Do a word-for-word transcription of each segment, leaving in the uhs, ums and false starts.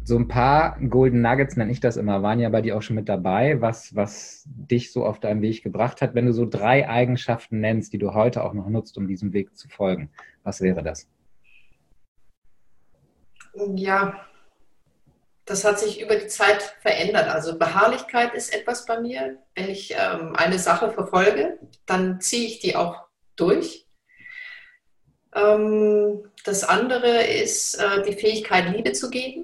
so ein paar Golden Nuggets, nenne ich das immer, waren ja bei dir auch schon mit dabei, was, was dich so auf deinem Weg gebracht hat. Wenn du so drei Eigenschaften nennst, die du heute auch noch nutzt, um diesem Weg zu folgen, was wäre das? Ja, das hat sich über die Zeit verändert. Also Beharrlichkeit ist etwas bei mir. Wenn ich ähm, eine Sache verfolge, dann ziehe ich die auch durch. Ähm, das andere ist äh, die Fähigkeit, Liebe zu geben.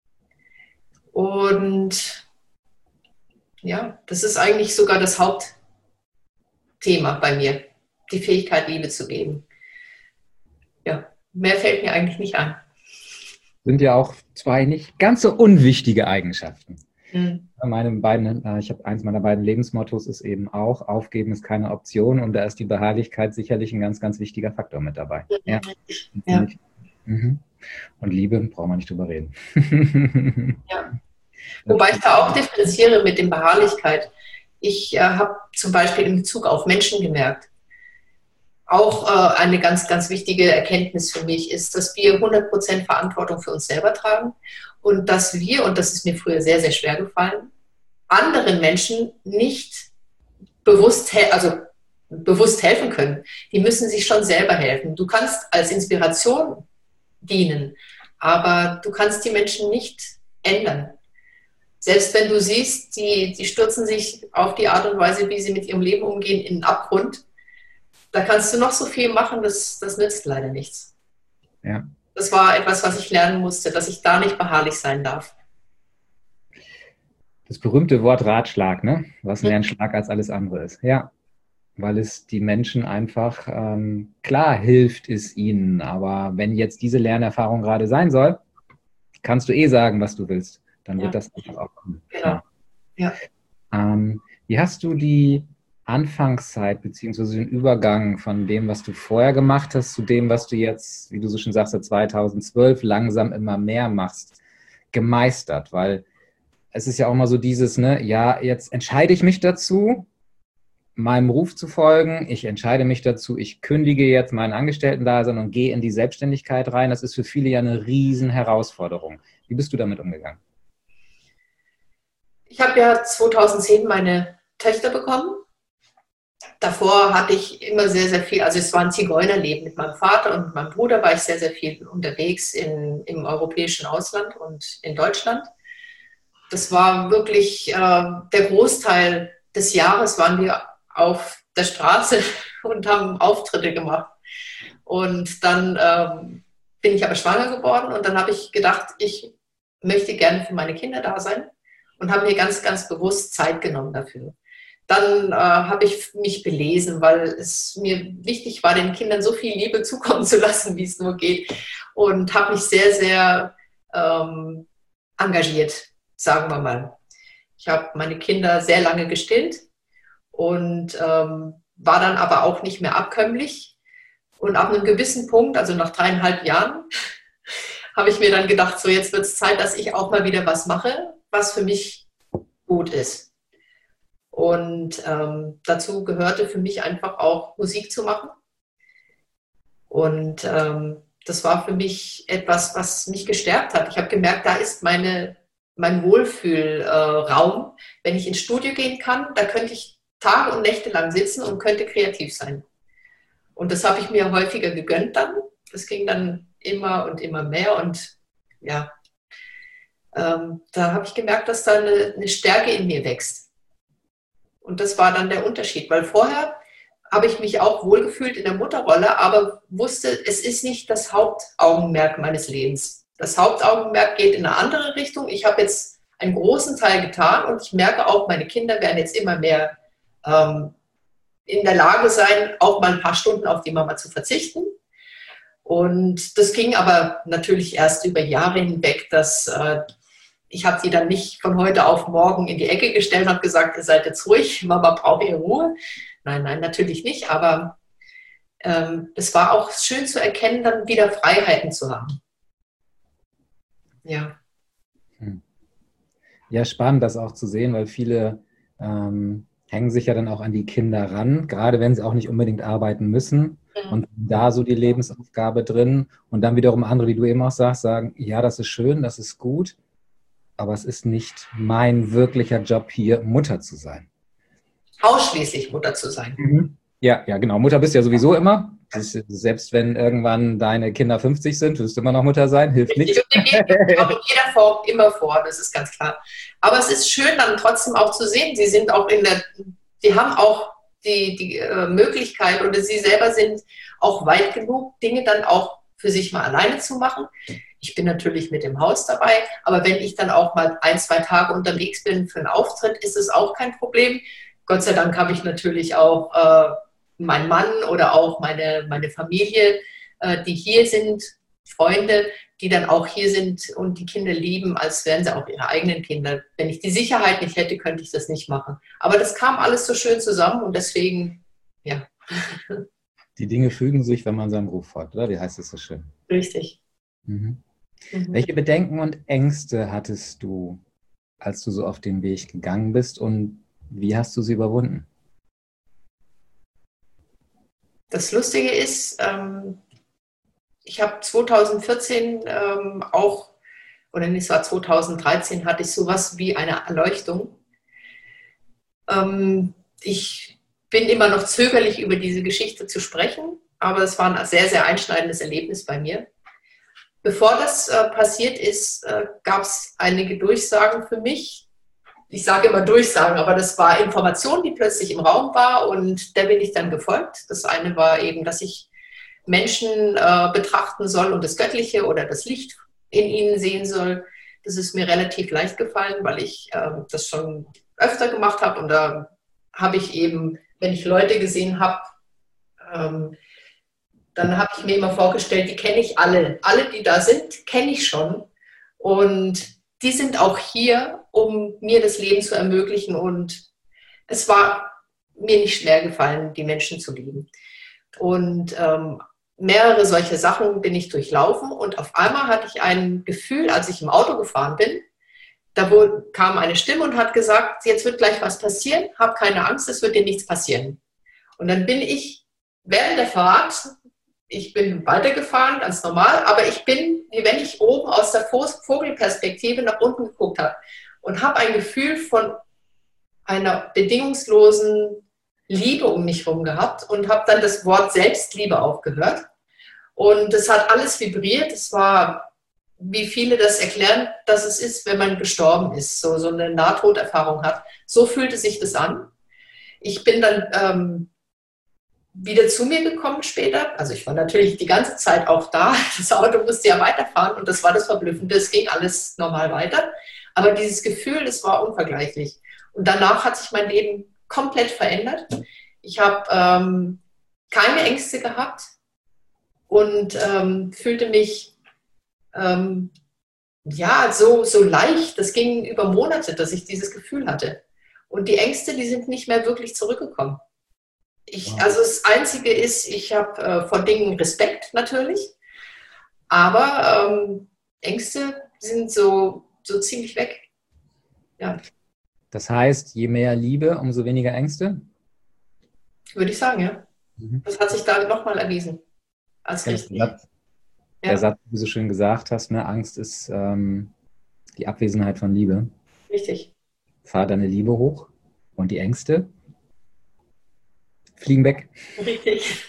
Und ja, das ist eigentlich sogar das Hauptthema bei mir, die Fähigkeit, Liebe zu geben. Ja, mehr fällt mir eigentlich nicht ein. Sind ja auch zwei nicht ganz so unwichtige Eigenschaften. Hm. Meine beiden, äh, ich habe eins meiner beiden Lebensmottos ist eben auch, aufgeben ist keine Option, und da ist die Beharrlichkeit sicherlich ein ganz, ganz wichtiger Faktor mit dabei. Ja. Ja. Mhm. Und Liebe, brauchen wir nicht drüber reden. Ja. Wobei ich da auch differenziere mit der Beharrlichkeit. Ich äh, habe zum Beispiel in Bezug auf Menschen gemerkt, auch äh, eine ganz, ganz wichtige Erkenntnis für mich ist, dass wir hundert Prozent Verantwortung für uns selber tragen und dass wir, und das ist mir früher sehr, sehr schwer gefallen, anderen Menschen nicht bewusst, also bewusst helfen können. Die müssen sich schon selber helfen. Du kannst als Inspiration dienen, aber du kannst die Menschen nicht ändern. Selbst wenn du siehst, die, die stürzen sich auf die Art und Weise, wie sie mit ihrem Leben umgehen, in den Abgrund, da kannst du noch so viel machen, das, das nützt leider nichts. Ja. Das war etwas, was ich lernen musste, dass ich da nicht beharrlich sein darf. Das berühmte Wort Ratschlag, ne? Was mehr ein Schlag als alles andere ist. Ja, weil es die Menschen einfach, ähm, klar hilft es ihnen, aber wenn jetzt diese Lernerfahrung gerade sein soll, kannst du eh sagen, was du willst. Dann wird Ja. das einfach auch kommen. Genau. Ja. Ähm, wie hast du die Anfangszeit beziehungsweise den Übergang von dem, was du vorher gemacht hast, zu dem, was du jetzt, wie du so schon sagst, seit zweitausendzwölf langsam immer mehr machst, gemeistert? Weil es ist ja auch mal so dieses, ne, ja, jetzt entscheide ich mich dazu, meinem Ruf zu folgen. Ich entscheide mich dazu, ich kündige jetzt meinen Angestellten-Dasein und gehe in die Selbstständigkeit rein. Das ist für viele ja eine riesen Herausforderung. Wie bist du damit umgegangen? Ich habe ja zweitausendzehn meine Töchter bekommen. Davor hatte ich immer sehr, sehr viel, also es war ein Zigeunerleben. Mit meinem Vater und meinem Bruder war ich sehr, sehr viel unterwegs in, im europäischen Ausland und in Deutschland. Das war wirklich äh, der Großteil des Jahres waren wir auf der Straße und haben Auftritte gemacht. Und dann ähm, bin ich aber schwanger geworden und dann habe ich gedacht, ich möchte gerne für meine Kinder da sein und habe mir ganz, ganz bewusst Zeit genommen dafür. Dann äh, habe ich mich belesen, weil es mir wichtig war, den Kindern so viel Liebe zukommen zu lassen, wie es nur geht. Und habe mich sehr, sehr ähm, engagiert, sagen wir mal. Ich habe meine Kinder sehr lange gestillt und ähm, war dann aber auch nicht mehr abkömmlich. Und ab einem gewissen Punkt, also nach dreieinhalb Jahren, habe ich mir dann gedacht, so jetzt wird es Zeit, dass ich auch mal wieder was mache, was für mich gut ist. Und ähm, dazu gehörte für mich einfach auch Musik zu machen. Und ähm, das war für mich etwas, was mich gestärkt hat. Ich habe gemerkt, da ist meine, mein Wohlfühlraum. Äh, Wenn ich ins Studio gehen kann, da könnte ich Tage und Nächte lang sitzen und könnte kreativ sein. Und das habe ich mir häufiger gegönnt dann. Das ging dann immer und immer mehr. Und ja, ähm, da habe ich gemerkt, dass da eine, eine Stärke in mir wächst. Und das war dann der Unterschied, weil vorher habe ich mich auch wohlgefühlt in der Mutterrolle, aber wusste, es ist nicht das Hauptaugenmerk meines Lebens. Das Hauptaugenmerk geht in eine andere Richtung. Ich habe jetzt einen großen Teil getan und ich merke auch, meine Kinder werden jetzt immer mehr ähm, in der Lage sein, auch mal ein paar Stunden auf die Mama zu verzichten. Und das ging aber natürlich erst über Jahre hinweg, dass äh, ich habe sie dann nicht von heute auf morgen in die Ecke gestellt und habe gesagt, ihr seid jetzt ruhig, Mama braucht ihre Ruhe. Nein, nein, natürlich nicht. Aber ähm, es war auch schön zu erkennen, dann wieder Freiheiten zu haben. Ja. Ja, spannend, das auch zu sehen, weil viele ähm, hängen sich ja dann auch an die Kinder ran, gerade wenn sie auch nicht unbedingt arbeiten müssen. Und da so die Lebensaufgabe drin. Und dann wiederum andere, wie du eben auch sagst, sagen, ja, das ist schön, das ist gut. aber es ist nicht mein wirklicher Job hier, Mutter zu sein. Ausschließlich Mutter zu sein. Mhm. Ja, ja, genau. Mutter bist du ja sowieso immer. Das ist, selbst wenn irgendwann deine Kinder fünfzig sind, wirst du immer noch Mutter sein, hilft nichts. Und die geht auch in jeder Form immer vor, das ist ganz klar. Aber es ist schön, dann trotzdem auch zu sehen, sie sind auch in der, sie haben auch die, die äh, Möglichkeit oder sie selber sind auch weit genug, Dinge dann auch für sich mal alleine zu machen. Ich bin natürlich mit dem Haus dabei, aber wenn ich dann auch mal ein, zwei Tage unterwegs bin für einen Auftritt, ist es auch kein Problem. Gott sei Dank habe ich natürlich auch äh, meinen Mann oder auch meine, meine Familie, äh, die hier sind, Freunde, die dann auch hier sind und die Kinder lieben, als wären sie auch ihre eigenen Kinder. Wenn ich die Sicherheit nicht hätte, könnte ich das nicht machen. Aber das kam alles so schön zusammen und deswegen, ja. Die Dinge fügen sich, wenn man seinem Ruf folgt, oder? Wie heißt das so schön? Richtig. Mhm. Mhm. Welche Bedenken und Ängste hattest du, als du so auf den Weg gegangen bist und wie hast du sie überwunden? Das Lustige ist, ähm, ich habe zwanzig ähm, auch, oder nicht, es war zwanzig dreizehn, hatte ich sowas wie eine Erleuchtung. Ähm, ich bin immer noch zögerlich, über diese Geschichte zu sprechen, aber es war ein sehr, sehr einschneidendes Erlebnis bei mir. Bevor das äh, passiert ist, äh, gab es einige Durchsagen für mich. Ich sage immer Durchsagen, aber das war Information, die plötzlich im Raum war und der bin ich dann gefolgt. Das eine war eben, dass ich Menschen äh, betrachten soll und das Göttliche oder das Licht in ihnen sehen soll. Das ist mir relativ leicht gefallen, weil ich äh, das schon öfter gemacht habe und da habe ich eben, wenn ich Leute gesehen habe, ähm, dann habe ich mir immer vorgestellt, die kenne ich alle. Alle, die da sind, kenne ich schon. Und die sind auch hier, um mir das Leben zu ermöglichen. Und es war mir nicht schwer gefallen, die Menschen zu lieben. Und ähm, mehrere solche Sachen bin ich durchlaufen. Und auf einmal hatte ich ein Gefühl, als ich im Auto gefahren bin, da wo, kam eine Stimme und hat gesagt, jetzt wird gleich was passieren, hab keine Angst, es wird dir nichts passieren. Und dann bin ich während der Fahrt, ich bin weitergefahren, ganz normal, aber ich bin, wie wenn ich oben aus der Vogelperspektive nach unten geguckt habe und habe ein Gefühl von einer bedingungslosen Liebe um mich herum gehabt und habe dann das Wort Selbstliebe auch gehört. Und es hat alles vibriert. Es war, wie viele das erklären, dass es ist, wenn man gestorben ist, so, so eine Nahtoderfahrung hat. So fühlte sich das an. Ich bin dann ähm, wieder zu mir gekommen später. Also ich war natürlich die ganze Zeit auch da. Das Auto musste ja weiterfahren und das war das Verblüffende. Es ging alles normal weiter. Aber dieses Gefühl, das war unvergleichlich. Und danach hat sich mein Leben komplett verändert. Ich habe ähm, keine Ängste gehabt und ähm, fühlte mich ähm, ja so, so leicht. Das ging über Monate, dass ich dieses Gefühl hatte. Und die Ängste, die sind nicht mehr wirklich zurückgekommen. Ich, also das Einzige ist, ich habe äh, vor Dingen Respekt natürlich, aber ähm, Ängste sind so, so ziemlich weg. Ja. Das heißt, je mehr Liebe, umso weniger Ängste? Würde ich sagen, ja. Mhm. Das hat sich da nochmal erwiesen. Als Ja, richtig. der Satz, Ja. der Satz, wie du so schön gesagt hast, ne, Angst ist ähm, die Abwesenheit von Liebe. Richtig. Fahr deine Liebe hoch und die Ängste fliegen weg. Richtig.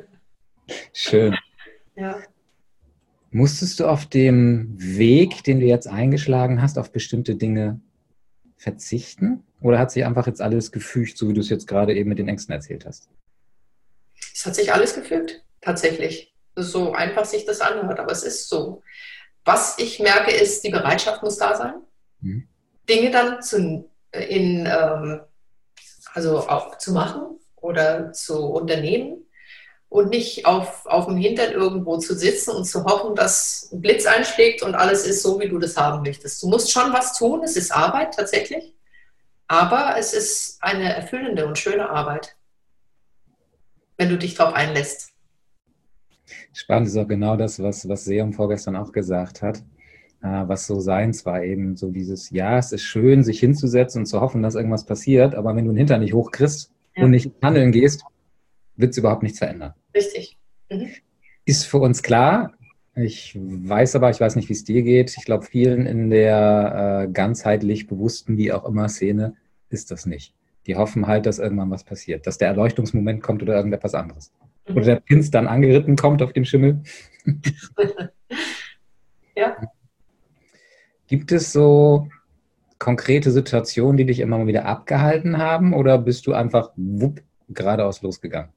Schön. Ja. Musstest du auf dem Weg, den du jetzt eingeschlagen hast, auf bestimmte Dinge verzichten? Oder hat sich einfach jetzt alles gefügt, so wie du es jetzt gerade eben mit den Ängsten erzählt hast? Es hat sich alles gefügt, tatsächlich. So einfach sich das anhört, aber es ist so. Was ich merke, ist, die Bereitschaft muss da sein, Mhm. Dinge dann zu, in, ähm, also auch zu machen oder zu unternehmen und nicht auf, auf dem Hintern irgendwo zu sitzen und zu hoffen, dass ein Blitz einschlägt und alles ist so, wie du das haben möchtest. Du musst schon was tun, es ist Arbeit tatsächlich, aber es ist eine erfüllende und schöne Arbeit, wenn du dich darauf einlässt. Spannend ist auch genau das, was, was Seum vorgestern auch gesagt hat, äh, was so seins war, eben so dieses, ja, es ist schön, sich hinzusetzen und zu hoffen, dass irgendwas passiert, aber wenn du den Hintern nicht hochkriegst Ja. und nicht handeln gehst, wird es überhaupt nichts verändern. Richtig. Mhm. Ist für uns klar, Ich weiß aber, ich weiß nicht, wie es dir geht. Ich glaube, vielen in der äh, ganzheitlich bewussten, wie auch immer, Szene ist das nicht. Die hoffen halt, dass irgendwann was passiert, dass der Erleuchtungsmoment kommt oder irgendetwas anderes. Oder Mhm. der Prinz dann angeritten kommt auf dem Schimmel. Ja. Gibt es so konkrete Situationen, die dich immer mal wieder abgehalten haben, oder bist du einfach wupp, geradeaus losgegangen?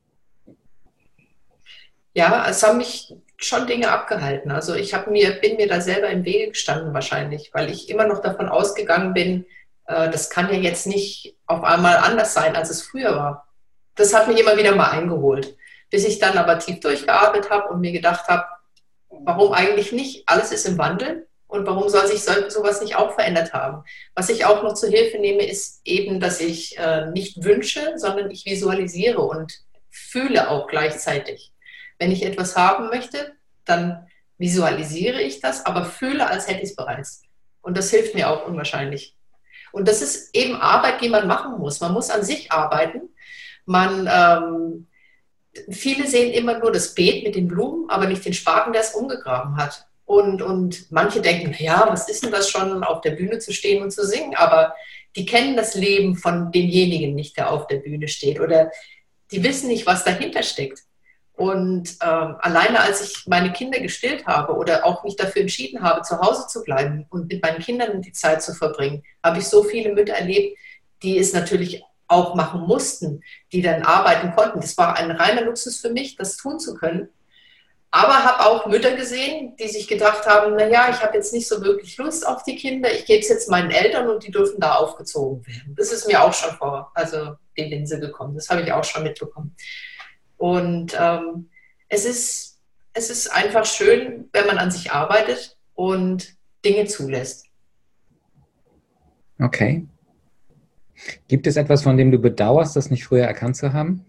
Ja, es haben mich schon Dinge abgehalten. Also ich habe mir, bin mir da selber im Wege gestanden wahrscheinlich, weil ich immer noch davon ausgegangen bin, äh, das kann ja jetzt nicht auf einmal anders sein, als es früher war. Das hat mich immer wieder mal eingeholt, bis ich dann aber tief durchgeatmet habe und mir gedacht habe, warum eigentlich nicht? Alles ist im Wandel und warum soll sich so, sowas nicht auch verändert haben? Was ich auch noch zur Hilfe nehme, ist eben, dass ich äh, nicht wünsche, sondern ich visualisiere und fühle auch gleichzeitig. Wenn ich etwas haben möchte, dann visualisiere ich das, aber fühle, als hätte ich es bereits. Und das hilft mir auch unwahrscheinlich. Und das ist eben Arbeit, die man machen muss. Man muss an sich arbeiten. Man, ähm, viele sehen immer nur das Beet mit den Blumen, aber nicht den Spaten, der es umgegraben hat. Und, und manche denken, ja, was ist denn das schon, auf der Bühne zu stehen und zu singen? Aber die kennen das Leben von demjenigen nicht, der auf der Bühne steht. Oder die wissen nicht, was dahinter steckt. Und ähm, alleine als ich meine Kinder gestillt habe oder auch mich dafür entschieden habe, zu Hause zu bleiben und mit meinen Kindern die Zeit zu verbringen, habe ich so viele Mütter erlebt, die es natürlich auch machen mussten, die dann arbeiten konnten. Das war ein reiner Luxus für mich, das tun zu können. Aber habe auch Mütter gesehen, die sich gedacht haben, naja, ich habe jetzt nicht so wirklich Lust auf die Kinder, ich gebe es jetzt meinen Eltern und die dürfen da aufgezogen werden. Das ist mir auch schon vor, also die Linse gekommen. Das habe ich auch schon mitbekommen. Und ähm, es ist, es ist einfach schön, wenn man an sich arbeitet und Dinge zulässt. Okay. Gibt es etwas, von dem du bedauerst, das nicht früher erkannt zu haben?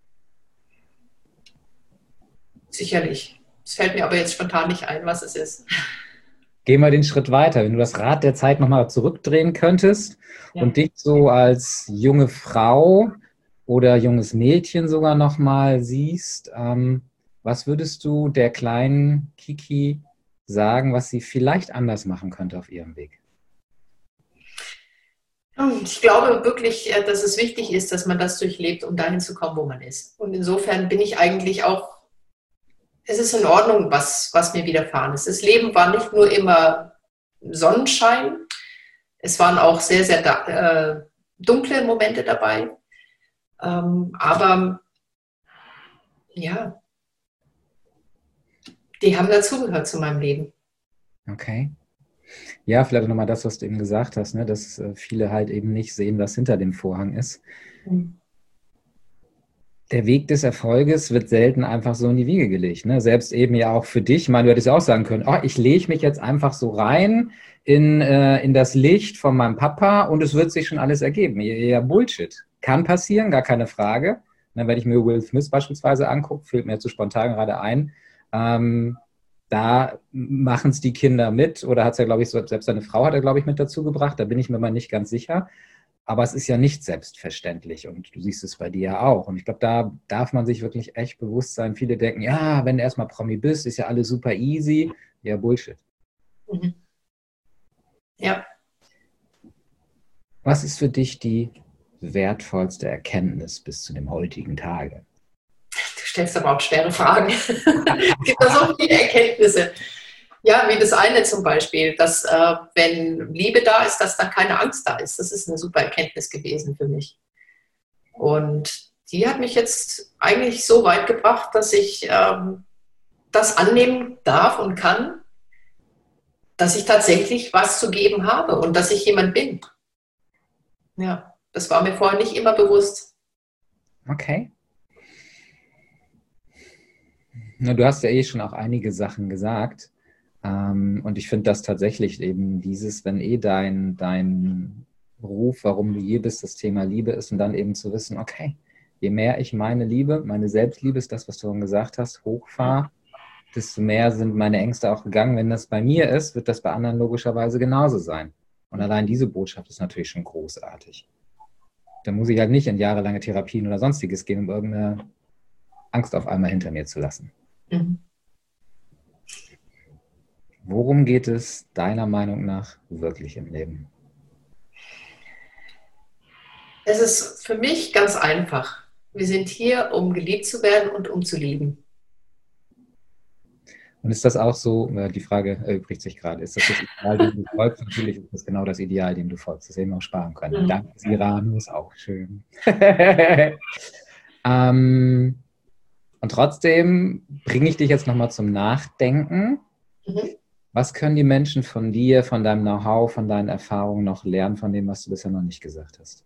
Sicherlich. Es fällt mir aber jetzt spontan nicht ein, was es ist. Geh mal den Schritt weiter. Wenn du das Rad der Zeit nochmal zurückdrehen könntest Ja. und dich so als junge Frau oder junges Mädchen sogar nochmal siehst, ähm, was würdest du der kleinen Kiki sagen, was sie vielleicht anders machen könnte auf ihrem Weg? Ich glaube wirklich, äh, dass es wichtig ist, dass man das durchlebt, um dahin zu kommen, wo man ist. Und insofern bin ich eigentlich auch, es ist in Ordnung, was, was mir widerfahren ist. Das Leben war nicht nur immer Sonnenschein, es waren auch sehr, sehr äh, dunkle Momente dabei. Ähm, aber ja, die haben dazugehört zu meinem Leben. Okay. Ja, vielleicht nochmal das, was du eben gesagt hast, ne, dass äh, viele halt eben nicht sehen, was hinter dem Vorhang ist. Mhm. Der Weg des Erfolges wird selten einfach so in die Wiege gelegt. Ne? Selbst eben ja auch für dich. Ich meine, du hättest ja auch sagen können, oh, ich lege mich jetzt einfach so rein in, äh, in das Licht von meinem Papa und es wird sich schon alles ergeben. Ja, Bullshit. Kann passieren, gar keine Frage. Ne, wenn ich mir Will Smith beispielsweise angucke, fällt mir jetzt so spontan gerade ein, ähm, da machen es die Kinder mit oder hat es ja, glaube ich, so, selbst seine Frau hat er, glaube ich, mit dazu gebracht. Da bin ich mir mal nicht ganz sicher. Aber es ist ja nicht selbstverständlich und du siehst es bei dir ja auch. Und ich glaube, da darf man sich wirklich echt bewusst sein. Viele denken, ja, wenn du erstmal Promi bist, ist ja alles super easy. Ja, Bullshit. Mhm. Ja. Was ist für dich die wertvollste Erkenntnis bis zu dem heutigen Tage? Du stellst aber auch schwere Fragen. Es gibt da so viele Erkenntnisse. Ja, wie das eine zum Beispiel, dass äh, wenn Liebe da ist, dass dann keine Angst da ist. Das ist eine super Erkenntnis gewesen für mich. Und die hat mich jetzt eigentlich so weit gebracht, dass ich ähm, das annehmen darf und kann, dass ich tatsächlich was zu geben habe und dass ich jemand bin. Ja, das war mir vorher nicht immer bewusst. Okay. Na, du hast ja eh schon auch einige Sachen gesagt. Ähm, und ich finde das tatsächlich eben dieses, wenn eh dein, dein Ruf, warum du hier bist, das Thema Liebe ist und dann eben zu wissen, okay, je mehr ich meine Liebe, meine Selbstliebe ist das, was du schon gesagt hast, hochfahre, desto mehr sind meine Ängste auch gegangen. Wenn das bei mir ist, wird das bei anderen logischerweise genauso sein. Und allein diese Botschaft ist natürlich schon großartig. Da muss ich halt nicht in jahrelange Therapien oder sonstiges gehen, um irgendeine Angst auf einmal hinter mir zu lassen. Mhm. Worum geht es deiner Meinung nach wirklich im Leben? Es ist für mich ganz einfach. Wir sind hier, um geliebt zu werden und um zu lieben. Und ist das auch so, die Frage erübrigt sich gerade, ist das das Ideal, dem du folgst? Natürlich ist das genau das Ideal, dem du folgst. Das hätten wir auch sparen können. Mhm. Danke, Siranus, auch schön. ähm, und trotzdem bringe ich dich jetzt nochmal zum Nachdenken. Mhm. Was können die Menschen von dir, von deinem Know-how, von deinen Erfahrungen noch lernen, von dem, was du bisher noch nicht gesagt hast?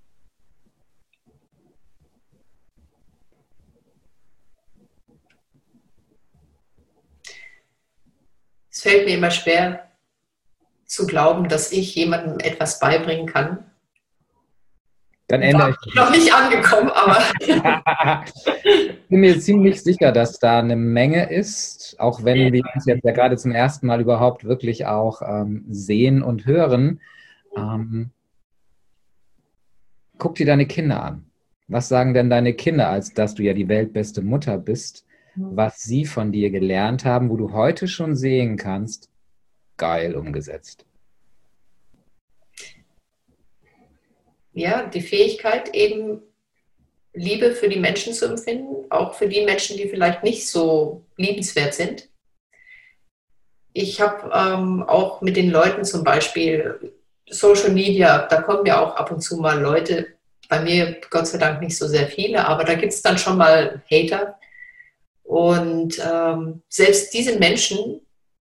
Es fällt mir immer schwer zu glauben, dass ich jemandem etwas beibringen kann. Dann ändere ich das. Noch nicht angekommen, aber... Ich bin mir ziemlich sicher, dass da eine Menge ist, auch wenn wir uns jetzt ja gerade zum ersten Mal überhaupt wirklich auch ähm, sehen und hören. Ähm, guck dir deine Kinder an. Was sagen denn deine Kinder, als dass du ja die weltbeste Mutter bist, was sie von dir gelernt haben, wo du heute schon sehen kannst, geil umgesetzt? Ja, die Fähigkeit eben Liebe für die Menschen zu empfinden, auch für die Menschen, die vielleicht nicht so liebenswert sind. Ich habe ähm, auch mit den Leuten zum Beispiel Social Media, da kommen ja auch ab und zu mal Leute, bei mir Gott sei Dank nicht so sehr viele, aber da gibt es dann schon mal Hater. Und ähm, selbst diese Menschen,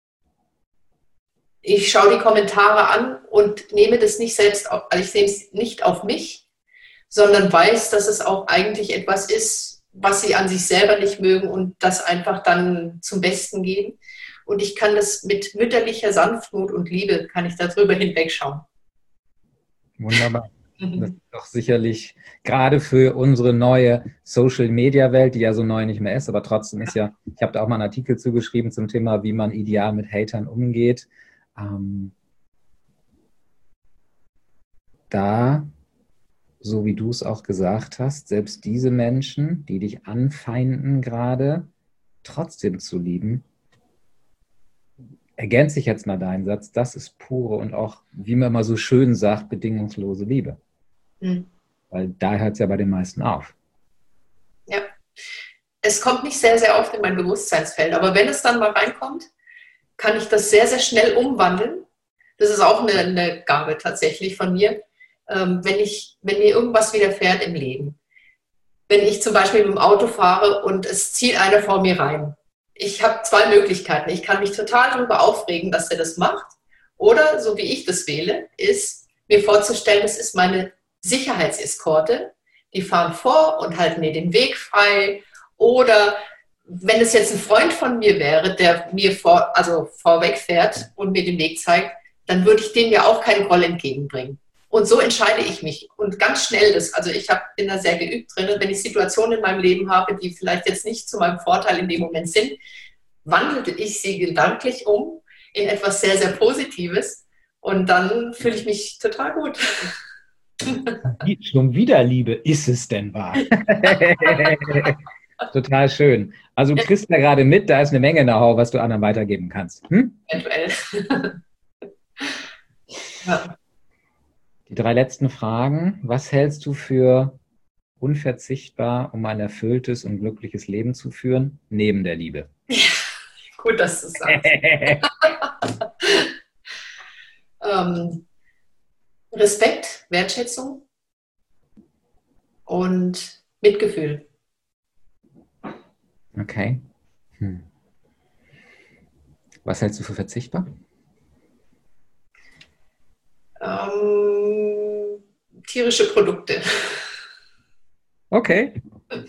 ich schaue die Kommentare an und nehme das nicht selbst auf, also ich nehme es nicht auf mich, sondern weiß, dass es auch eigentlich etwas ist, was sie an sich selber nicht mögen und das einfach dann zum Besten geben. Und ich kann das mit mütterlicher Sanftmut und Liebe, kann ich darüber hinwegschauen. Wunderbar. Das ist doch sicherlich gerade für unsere neue Social-Media-Welt, die ja so neu nicht mehr ist, aber trotzdem ist ja, ich habe da auch mal einen Artikel zugeschrieben zum Thema, wie man ideal mit Hatern umgeht. Ähm, da, so wie du es auch gesagt hast, selbst diese Menschen, die dich anfeinden gerade, trotzdem zu lieben, ergänze ich jetzt mal deinen Satz, das ist pure und auch, wie man immer so schön sagt, bedingungslose Liebe. Mhm. Weil da hört es ja bei den meisten auf. Ja, es kommt nicht sehr, sehr oft in mein Bewusstseinsfeld, aber wenn es dann mal reinkommt, kann ich das sehr, sehr schnell umwandeln. Das ist auch eine, eine Gabe tatsächlich von mir, ähm, wenn, ich, wenn mir irgendwas widerfährt im Leben. Wenn ich zum Beispiel mit dem Auto fahre und es zieht einer vor mir rein. Ich habe zwei Möglichkeiten. Ich kann mich total darüber aufregen, dass er das macht. Oder, so wie ich das wähle, ist mir vorzustellen, das ist meine Sicherheitseskorte. Die fahren vor und halten mir den Weg frei. Oder wenn es jetzt ein Freund von mir wäre, der mir vor, also vorweg fährt und mir den Weg zeigt, dann würde ich dem ja auch keinen Groll entgegenbringen. Und so entscheide ich mich. Und ganz schnell das, also ich hab, bin da sehr geübt drin, wenn ich Situationen in meinem Leben habe, die vielleicht jetzt nicht zu meinem Vorteil in dem Moment sind, wandelte ich sie gedanklich um in etwas sehr, sehr Positives. Und dann fühle ich mich total gut. Schon wieder Liebe, ist es denn wahr? Total schön. Also du kriegst ja gerade mit, da ist eine Menge Know-how, was du anderen weitergeben kannst. Hm? Eventuell. Ja. Die drei letzten Fragen. Was hältst du für unverzichtbar, um ein erfülltes und glückliches Leben zu führen, neben der Liebe? Ja, gut, dass du es sagst. ähm, Respekt, Wertschätzung und Mitgefühl. Okay. Hm. Was hältst du für verzichtbar? Ähm, tierische Produkte. Okay.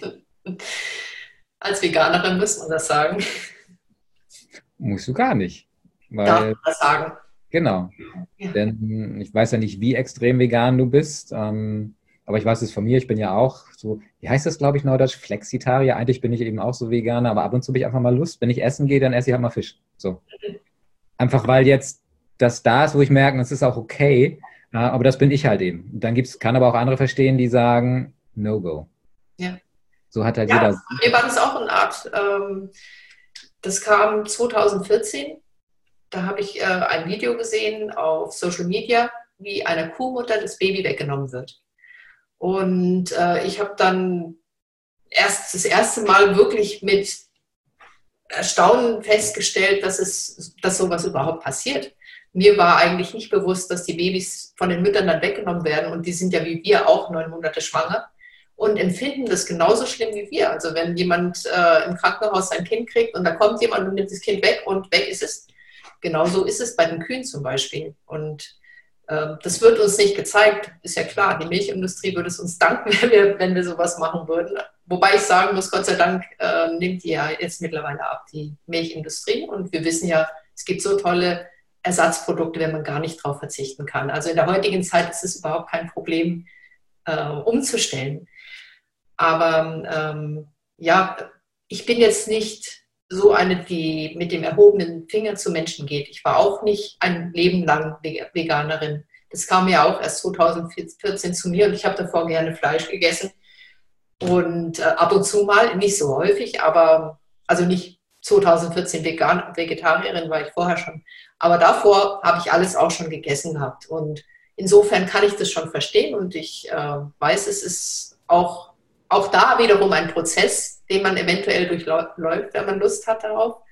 Als Veganerin muss man das sagen. Musst du gar nicht. Weil, darf man das sagen. Genau. Ja. Denn ich weiß ja nicht, wie extrem vegan du bist, ähm, aber ich weiß es von mir, ich bin ja auch so, wie heißt das, glaube ich, neudeutsch, Flexitarier. Eigentlich bin ich eben auch so Veganer, aber ab und zu habe ich einfach mal Lust. Wenn ich essen gehe, dann esse ich halt mal Fisch. So. Einfach weil jetzt das da ist, wo ich merke, das ist auch okay, äh, aber das bin ich halt eben. Dann gibt's, kann aber auch andere verstehen, die sagen, no go. Ja. So hat halt ja, jeder. Mir war das auch eine Art, ähm, das kam zwanzig vierzehn da habe ich äh, ein Video gesehen auf Social Media, wie einer Kuhmutter das Baby weggenommen wird. Und äh, ich habe dann erst das erste Mal wirklich mit Erstaunen festgestellt, dass, es, dass sowas überhaupt passiert. Mir war eigentlich nicht bewusst, dass die Babys von den Müttern dann weggenommen werden und die sind ja wie wir auch neun Monate schwanger und empfinden das genauso schlimm wie wir. Also wenn jemand äh, im Krankenhaus sein Kind kriegt und da kommt jemand und nimmt das Kind weg und weg ist es. Genauso ist es bei den Kühen zum Beispiel. Und äh, das wird uns nicht gezeigt, ist ja klar. Die Milchindustrie würde es uns danken, wenn wir, wenn wir sowas machen würden. Wobei ich sagen muss, Gott sei Dank äh, nimmt die ja jetzt mittlerweile ab, die Milchindustrie. Und wir wissen ja, es gibt so tolle Ersatzprodukte, wenn man gar nicht drauf verzichten kann. Also in der heutigen Zeit ist es überhaupt kein Problem, äh, umzustellen. Aber ähm, ja, ich bin jetzt nicht so eine, die mit dem erhobenen Finger zu Menschen geht. Ich war auch nicht ein Leben lang Veganerin. Das kam ja auch erst zweitausendvierzehn zu mir und ich habe davor gerne Fleisch gegessen. Und äh, ab und zu mal, nicht so häufig, aber also nicht zweitausendvierzehn vegan, Vegetarierin war ich vorher schon. Aber davor habe ich alles auch schon gegessen gehabt. Und insofern kann ich das schon verstehen und ich äh, weiß, es ist auch, auch da wiederum ein Prozess, den man eventuell durchläuft, wenn man Lust hat darauf.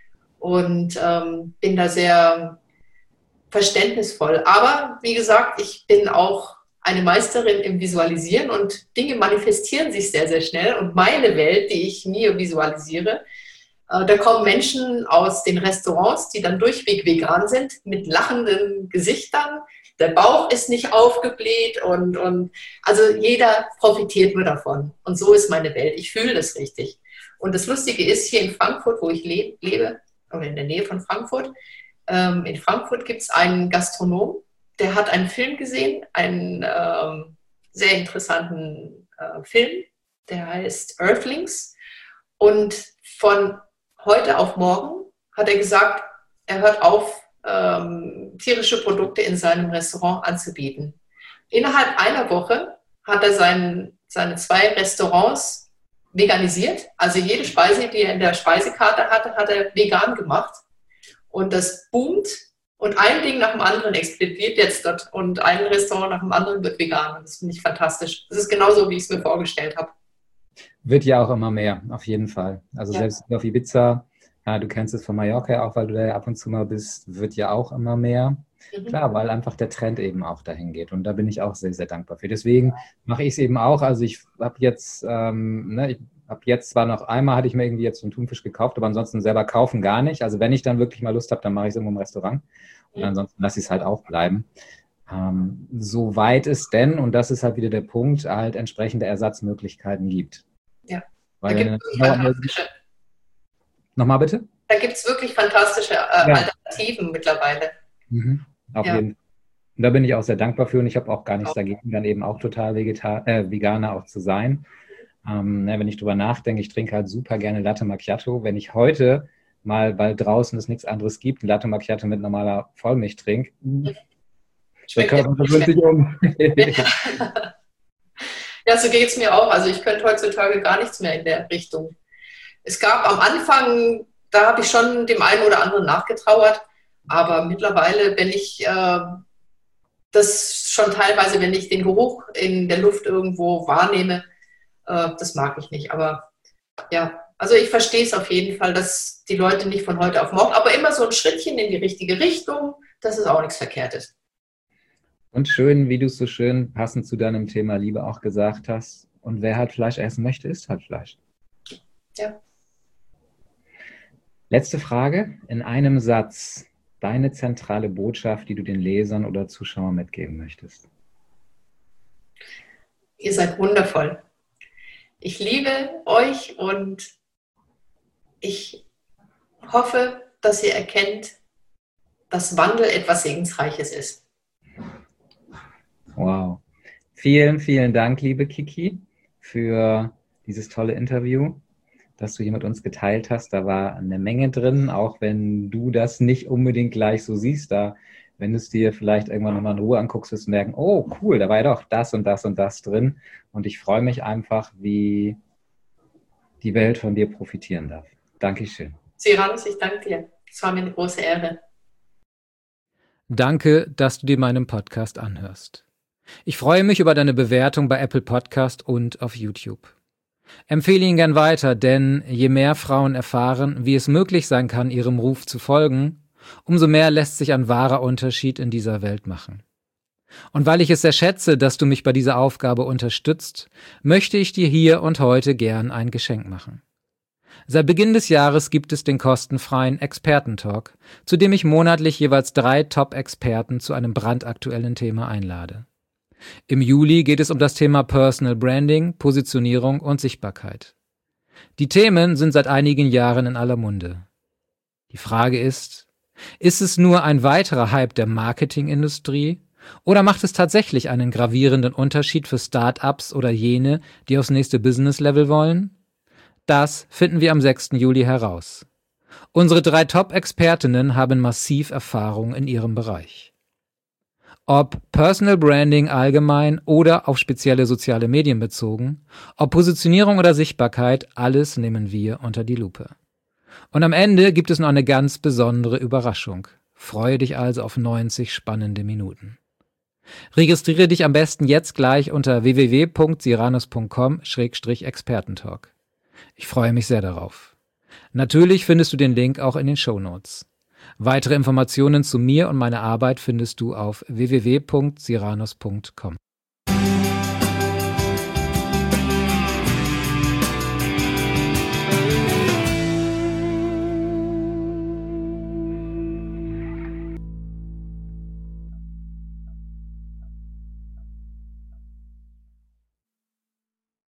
Und ähm, bin da sehr verständnisvoll. Aber wie gesagt, ich bin auch eine Meisterin im Visualisieren und Dinge manifestieren sich sehr, sehr schnell. Und meine Welt, die ich mir visualisiere, da kommen Menschen aus den Restaurants, die dann durchweg vegan sind, mit lachenden Gesichtern. Der Bauch ist nicht aufgebläht und, und also jeder profitiert nur davon. Und so ist meine Welt. Ich fühle das richtig. Und das Lustige ist, hier in Frankfurt, wo ich le- lebe, oder in der Nähe von Frankfurt, ähm, in Frankfurt gibt es einen Gastronom, der hat einen Film gesehen, einen ähm, sehr interessanten äh, Film, der heißt Earthlings. Und von heute auf morgen hat er gesagt, er hört auf, ähm, tierische Produkte in seinem Restaurant anzubieten. Innerhalb einer Woche hat er sein, seine zwei Restaurants veganisiert. Also jede Speise, die er in der Speisekarte hatte, hat er vegan gemacht. Und das boomt und ein Ding nach dem anderen explodiert jetzt dort und ein Restaurant nach dem anderen wird vegan. Das finde ich fantastisch. Das ist genauso, wie ich es mir vorgestellt habe. Wird ja auch immer mehr, auf jeden Fall. Also ja. Selbst auf Ibiza, ja, du kennst es von Mallorca auch, weil du da ja ab und zu mal bist, wird ja auch immer mehr. Mhm. Klar, weil einfach der Trend eben auch dahin geht. Und da bin ich auch sehr, sehr dankbar für. Deswegen mache ich es eben auch. Also ich habe jetzt, ähm, ne, ich habe jetzt zwar noch einmal, hatte ich mir irgendwie jetzt so einen Thunfisch gekauft, aber ansonsten selber kaufen gar nicht. Also wenn ich dann wirklich mal Lust habe, dann mache ich es irgendwo im Restaurant. Und mhm. ansonsten lasse ich es halt auch bleiben. Ähm, soweit es denn, und das ist halt wieder der Punkt, halt entsprechende Ersatzmöglichkeiten gibt. Ja, Weil da gibt es fantastische. Nochmal bitte? Da gibt es wirklich fantastische äh, ja. Alternativen mittlerweile. Mhm, auf ja. jeden Fall. Und da bin ich auch sehr dankbar für und ich habe auch gar nichts auch. dagegen, dann eben auch total Vegetar äh, Veganer auch zu sein. Ähm, ne, wenn ich drüber nachdenke, ich trinke halt super gerne Latte Macchiato. Wenn ich heute mal, weil draußen es nichts anderes gibt, ein Latte Macchiato mit normaler Vollmilch trinke, der Körper gewöhnt sich um. Ja, so geht es mir auch. Also ich könnte heutzutage gar nichts mehr in der Richtung. Es gab am Anfang, da habe ich schon dem einen oder anderen nachgetrauert, aber mittlerweile, wenn ich äh, das schon teilweise, wenn ich den Geruch in der Luft irgendwo wahrnehme, äh, das mag ich nicht. Aber ja, also ich verstehe es auf jeden Fall, dass die Leute nicht von heute auf morgen, aber immer so ein Schrittchen in die richtige Richtung, das ist auch nichts Verkehrtes. Und schön, wie du es so schön passend zu deinem Thema Liebe auch gesagt hast. Und wer halt Fleisch essen möchte, isst halt Fleisch. Ja. Letzte Frage. In einem Satz deine zentrale Botschaft, die du den Lesern oder Zuschauern mitgeben möchtest. Ihr seid wundervoll. Ich liebe euch und ich hoffe, dass ihr erkennt, dass Wandel etwas Segensreiches ist. Wow. Vielen, vielen Dank, liebe Kiki, für dieses tolle Interview, das du hier mit uns geteilt hast. Da war eine Menge drin, auch wenn du das nicht unbedingt gleich so siehst. Da, wenn du es dir vielleicht irgendwann nochmal in Ruhe anguckst, wirst du merken, oh cool, da war ja doch das und das und das drin. Und ich freue mich einfach, wie die Welt von dir profitieren darf. Dankeschön. Cyrannus, ich danke dir. Es war mir eine große Ehre. Danke, dass du dir meinen Podcast anhörst. Ich freue mich über deine Bewertung bei Apple Podcast und auf YouTube. Empfehle ihn gern weiter, denn je mehr Frauen erfahren, wie es möglich sein kann, ihrem Ruf zu folgen, umso mehr lässt sich ein wahrer Unterschied in dieser Welt machen. Und weil ich es sehr schätze, dass du mich bei dieser Aufgabe unterstützt, möchte ich dir hier und heute gern ein Geschenk machen. Seit Beginn des Jahres gibt es den kostenfreien Expertentalk, zu dem ich monatlich jeweils drei Top-Experten zu einem brandaktuellen Thema einlade. Im Juli geht es um das Thema Personal Branding, Positionierung und Sichtbarkeit. Die Themen sind seit einigen Jahren in aller Munde. Die Frage ist, ist es nur ein weiterer Hype der Marketingindustrie oder macht es tatsächlich einen gravierenden Unterschied für Start-ups oder jene, die aufs nächste Business-Level wollen? Das finden wir am sechsten Juli heraus. Unsere drei Top-Expertinnen haben massiv Erfahrung in ihrem Bereich. Ob Personal Branding allgemein oder auf spezielle soziale Medien bezogen, ob Positionierung oder Sichtbarkeit, alles nehmen wir unter die Lupe. Und am Ende gibt es noch eine ganz besondere Überraschung. Freue dich also auf neunzig spannende Minuten. Registriere dich am besten jetzt gleich unter w w w punkt siranus punkt com Schrägstrich Expertentalk. Ich freue mich sehr darauf. Natürlich findest du den Link auch in den Shownotes. Weitere Informationen zu mir und meiner Arbeit findest du auf w w w punkt siranus punkt com.